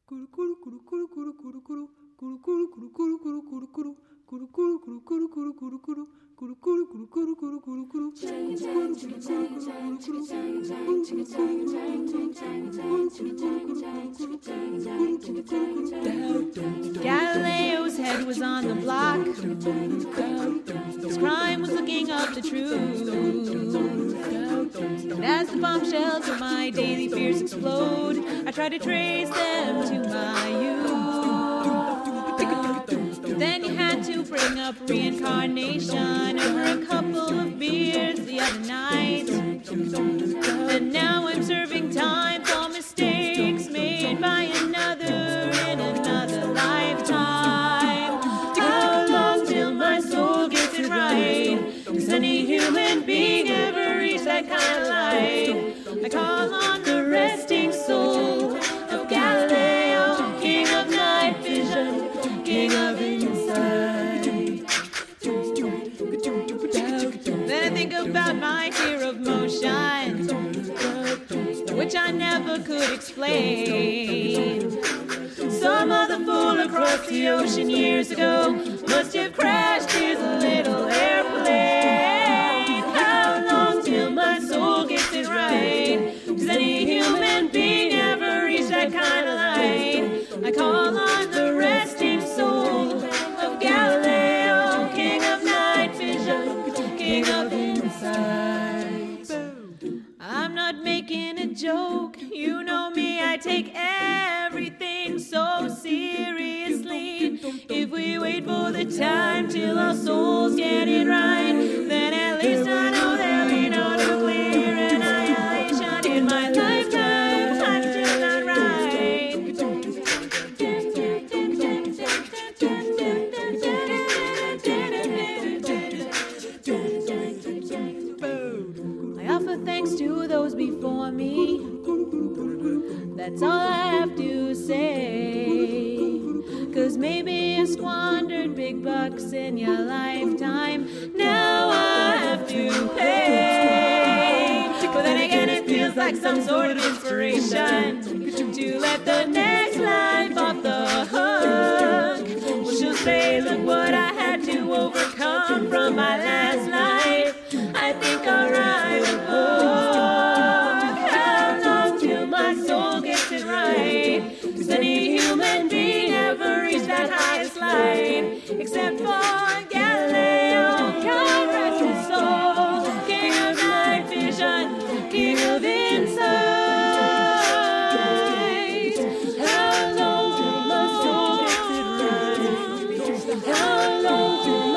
Galileo's head was on the block. His crime was looking up the truth. And as the bombshells of my daily fears explode, I try to trace them to my youth. Then you had to bring up reincarnation over a couple of beers the other night. And now I'm serving time for mistakes made by another in another lifetime. How long till my soul gets it right? Does any human being ever reach that kind of light? I call on the resting soul of Galileo, king of night vision, king of insight. Then I think about my fear of motion, which I never could explain. Some other fool across the ocean years ago must have crashed his little airplane. How long till my soul gets it right? Does any human being ever reach that kind of light? I call on the resting soul of Galileo, king of night vision, king of insight. I'm not making a joke, you know me, I take everything so seriously. If we wait for the time till our souls get it right, then at least I know there'll be no nuclear annihilation in my lifetime. I'm still not right. I offer thanks to those before me. That's all I have to say. 'Cause maybe you squandered big bucks in your lifetime. Now I have to pay. But then again, it feels like some sort of inspiration to let the next life off the hook. Well, she'll say, look what I had to overcome from my last life. I think I'll write a book. How long till my soul gets it right? Does any human being ever reach that highest light? Except for Galileo, God rest his soul, king of night vision, king of insight. How long till my soul gets it right? How long till